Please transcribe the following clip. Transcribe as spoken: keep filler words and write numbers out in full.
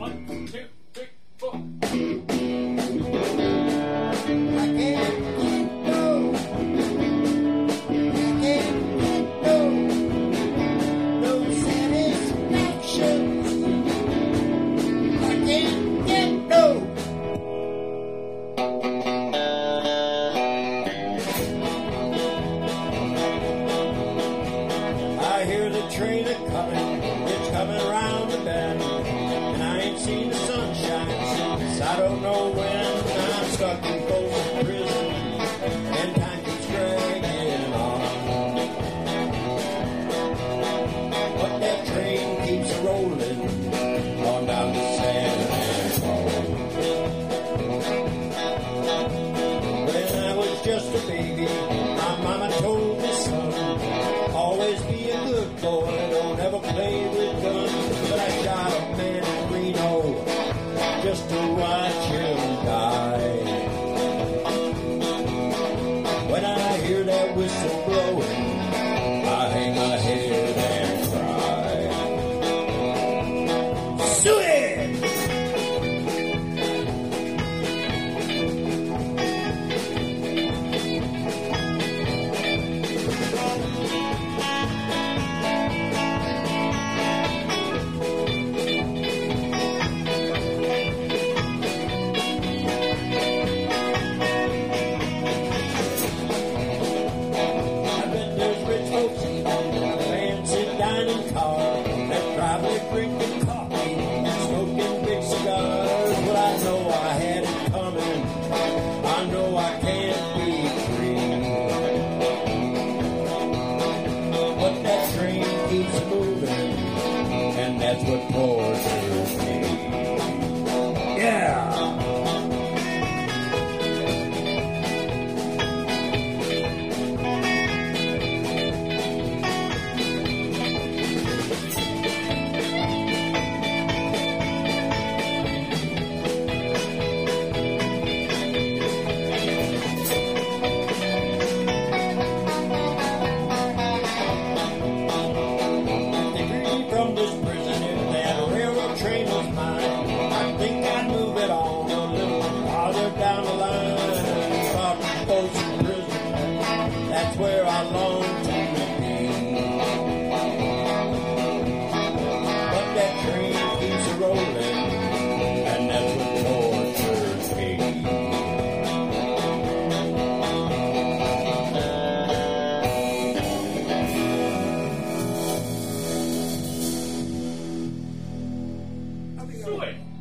One, two, three, four. I can't get no. I can't get no. No satisfaction. I can't get no. I hear the train a coming. It's coming around the bend. And I ain't seen the sunshine since I don't know when. I'm stuck in Folsom Prison, and time keeps dragging on. But that train keeps rolling on down to San Antonio. When I was just a baby, my mama told me, son, always be a good boy, don't ever play with guns. But I shot a man in Reno just to watch him die. When I hear that whistle blowing, I hang my head and cry. Suey! Car that probably drinking coffee and smoking big cigars. Well, I know I had it coming. I know I can't be free. But that train keeps moving, and that's what tortures me. Yeah. From this prison, if that railroad train was mine, I think I'd move it on a little farther down the line. From Folsom Prison, that's where I long to be. But that train keeps a rolling, and that's what tortures me. Suey!